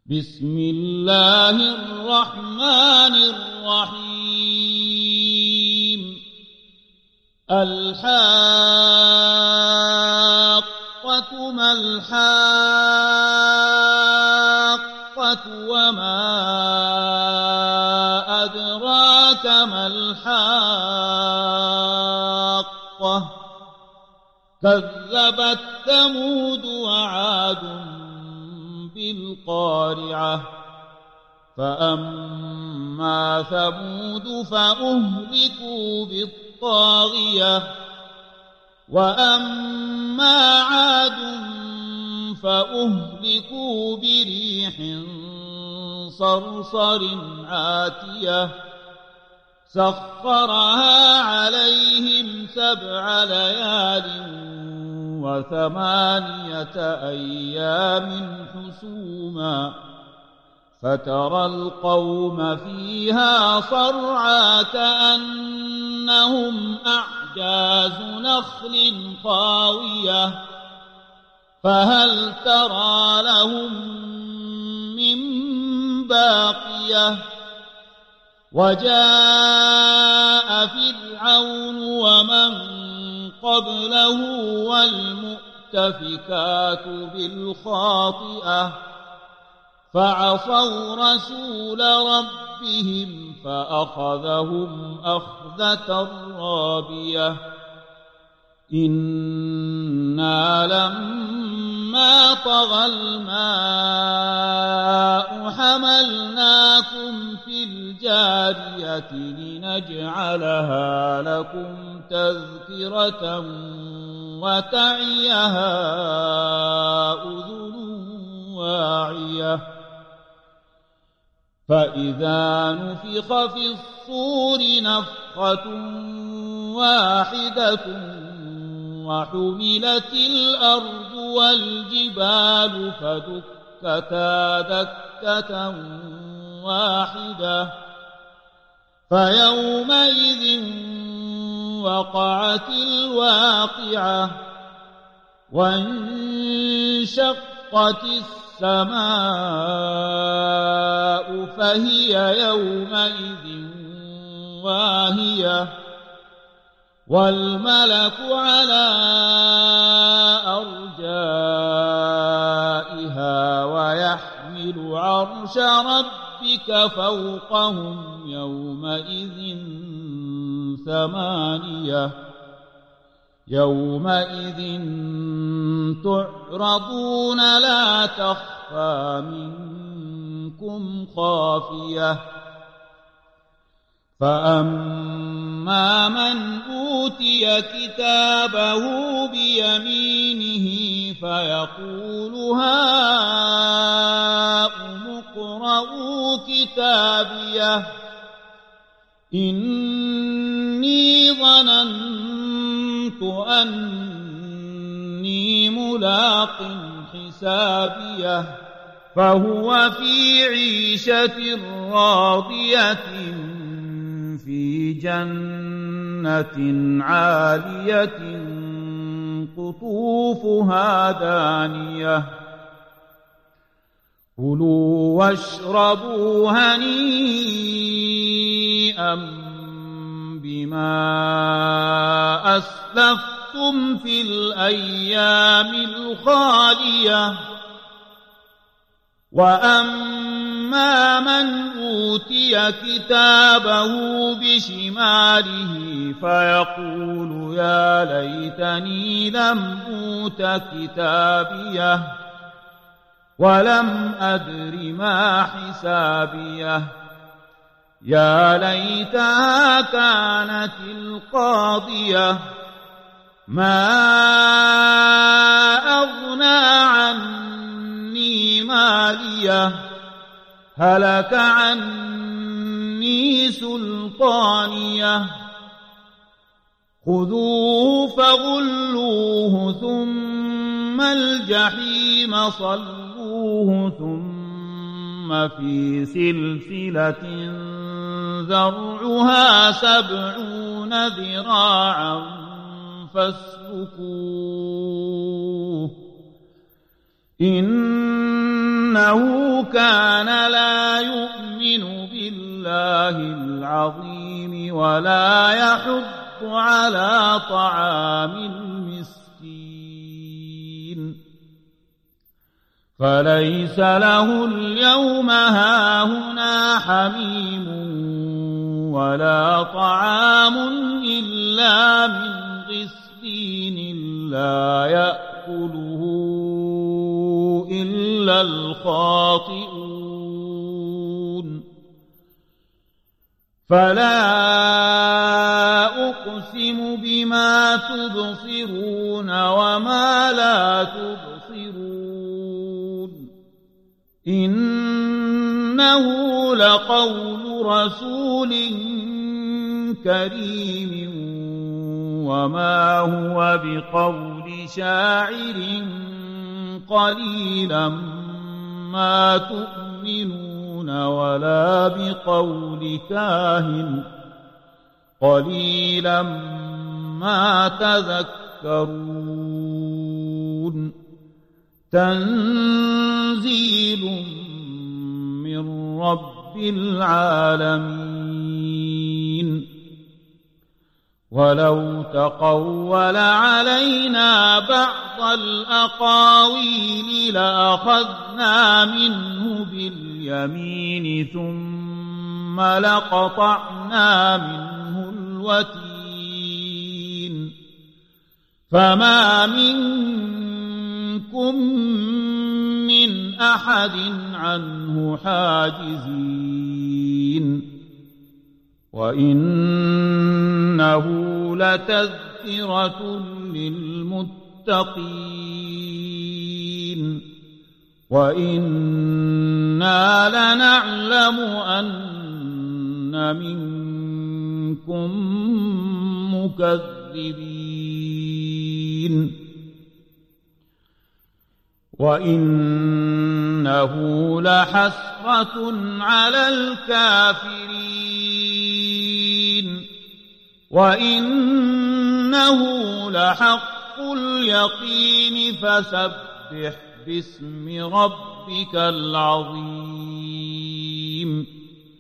بسم الله الرحمن الرحيم الحاقة ما الحاقة وما أدراك ما الحاقة كذبت ثمود وعاد بالقارعة فأما ثمود فأهلكوا بالطاغية وأما عاد فأهلكوا بريح صرصر عاتية سخرها عليهم 7 ليال و8 أيام حسوما فترى القوم فيها صرعى كأنهم أعجاز نخل خاوية فهل ترى لهم من باقية وجاء فرعون ومن قبله والمؤتفكات بالخاطئة فعصوا رسول ربهم فأخذهم أخذة رابية إنا لما طغى الماء حملناكم في الجارية لنجعلها لكم تذكرة وتعيها أذن واعية فإذا نفخ في الصور نفخة واحدة وحملت الأرض والجبال فدكتا دكة واحدة فيومئذ وقعت الواقعة وانشقت السماء فهي يومئذ واهية والملك على أرجائها ويحمل عرش ربك فوقهم يومئذ 8 يومئذ تعرضون لا تخفى منكم خافية فأما من أوتي كتابه بيمينه فيقول هاؤم اقرءوا كتابيه إني ظننت أني ملاق حسابيه فهو في عيشة راضية في جنة عالية قطوفها دانية كلوا واشربوا هنيئا بما أسلفتم في الأيام الخالية وأما من أوتي كتابه بشماله فيقول يا ليتني لم أوت كتابيه ولم أدر ما حسابيه يا ليتها كانت القاضية ما أغنى عني ماليه هلك عني سلطانيه خذوه فغلوه ثم الجحيم صلوه ثم في سلسلة ذرعها 70 ذراعا فاسلكوه إنه كان لا يؤمن بالله العظيم ولا يحض على طعام المسكين فليس له اليوم هاهنا حميم ولا طعام إلا من غسلين لا يأكله إلا الخاطئون فلا أقسم بما تبصرون وما لا تبصرون إنه لقول رسول كريم وما هو بقول شاعر قليلا ما تؤمنون ولا بقول كاهن قليلا ما تذكرون تنزيل من رب العالمين ولو تقول علينا بعض الأقاويل لأخذنا منه باليمين ثم لقطعنا منه الوتين فما منكم من أحد عنه حاجزين وإنه لتذكرة للمتقين وإنا لنعلم أن منكم مكذبين وإنه لحسرة على الكافرين وإنه لحق اليقين فسبح باسم ربك العظيم